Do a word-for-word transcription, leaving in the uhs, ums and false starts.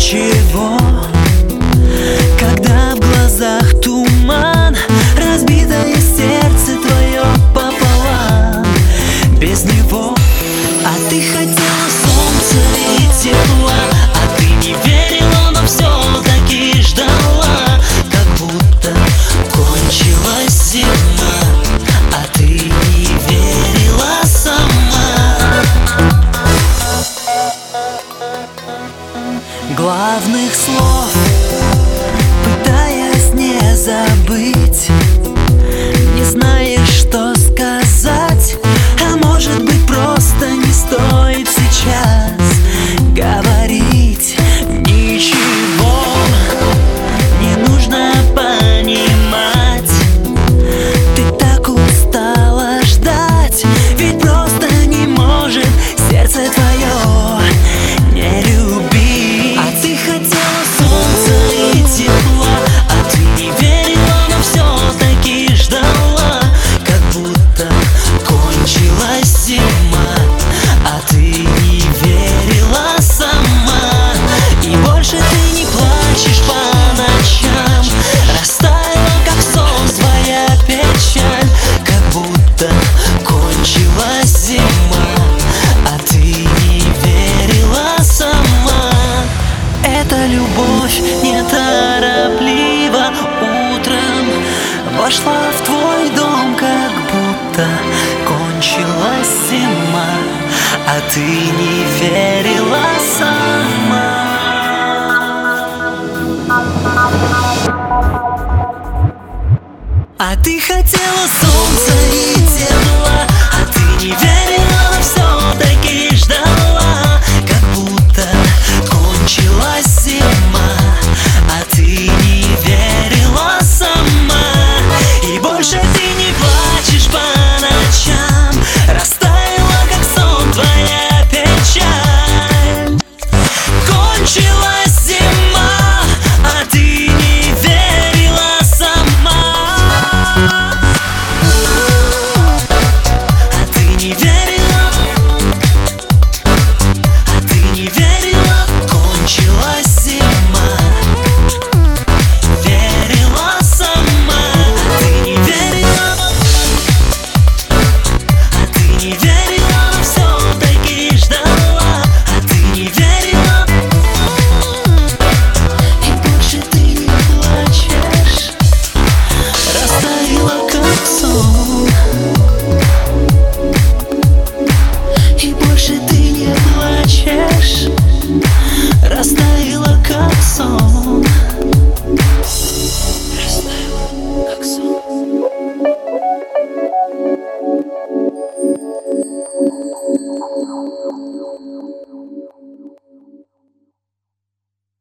ничего, когда в глазах туман, разбитое сердце твое пополам. Без него, а ты хотела солнца и тепла, а ты не верила, но все-таки ждала. Как будто кончилась зима, а ты не верила сама. Главных слов пытаясь не забыть, не знаешь, что сказать, а может быть, просто не стоит сейчас говорить ничего. Не нужно понимать, ты так устала ждать, ведь просто не может сердце твое не любить. А ты хотела солнца и тепла, а ты не верила, но все-таки ждала. Как будто кончилась зима, а ты не верила сама. И больше ты не плачешь по ночам, растаяла, как сон, твоя печаль. Как будто кончилась зима, а ты не верила сама. Эта любовь неторопливо утром вошла в твой дом, как будто кончилась зима, а ты не верила сама. А ты хотела солнца и тепла,